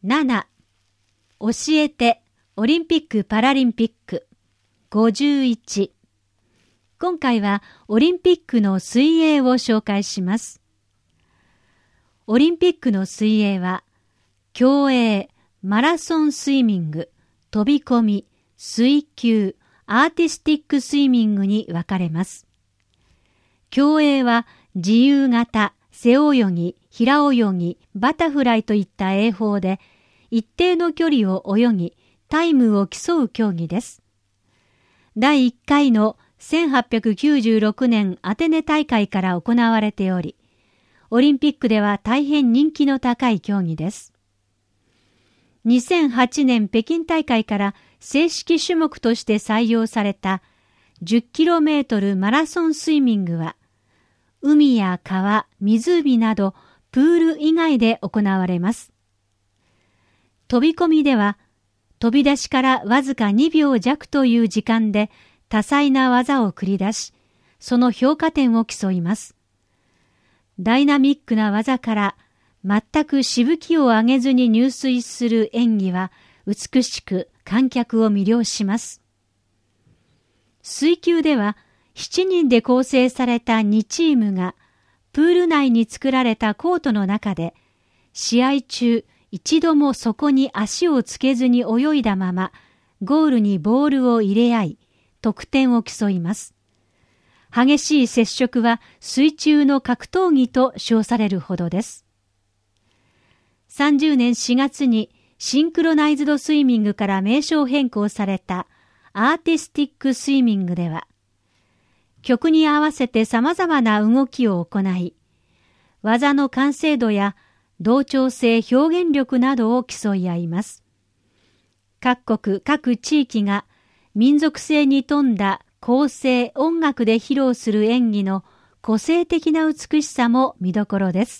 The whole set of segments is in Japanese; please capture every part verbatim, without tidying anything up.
なな、教えてオリンピック・パラリンピック。ごじゅういち、今回はオリンピックの水泳を紹介します。オリンピックの水泳は、競泳、マラソンスイミング、飛び込み、水球、アーティスティックスイミングに分かれます。競泳は自由形、背泳ぎ、平泳ぎ、バタフライといった泳法で、一定の距離を泳ぎ、タイムを競う競技です。だいいっかいのせんはっぴゃくきゅうじゅうろくねんアテネ大会から行われており、オリンピックでは大変人気の高い競技です。にせんはちねん北京大会から正式種目として採用された じゅっキロメートル マラソンスイミングは、海や川、湖などプール以外で行われます。飛び込みでは、飛び出しからわずかにびょうじゃくという時間で多彩な技を繰り出し、その評価点を競います。ダイナミックな技から全くしぶきを上げずに入水する演技は美しく観客を魅了します。水球ではしちにんで構成されたにチームがプール内に作られたコートの中で試合中一度もそこに足をつけずに泳いだままゴールにボールを入れ合い得点を競います。激しい接触は水中の格闘技と称されるほどです。さんじゅうねんしがつにシンクロナイズドスイミングから名称変更されたアーティスティックスイミングでは、曲に合わせて様々な動きを行い、技の完成度や同調性、表現力などを競い合います。各国、各地域が民族性に富んだ構成、音楽で披露する演技の個性的な美しさも見どころです。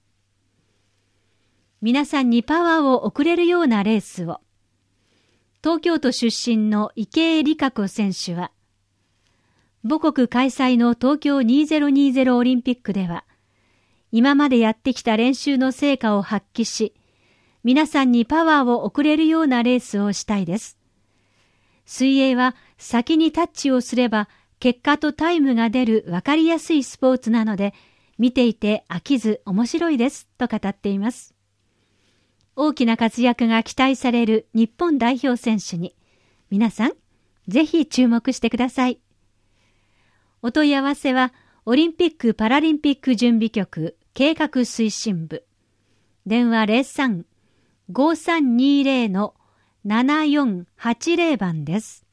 皆さんにパワーを送れるようなレースを。東京都出身の池江璃花子選手は、母国開催の東京にせんにじゅうオリンピックでは、今までやってきた練習の成果を発揮し、皆さんにパワーを送れるようなレースをしたいです。水泳は先にタッチをすれば結果とタイムが出る分かりやすいスポーツなので、見ていて飽きず面白いですと語っています。大きな活躍が期待される日本代表選手に、皆さんぜひ注目してください。お問い合わせはオリンピック・パラリンピック準備局計画推進部、電話 ゼロさん ごさんにゼロ ななよんはちゼロ 番です。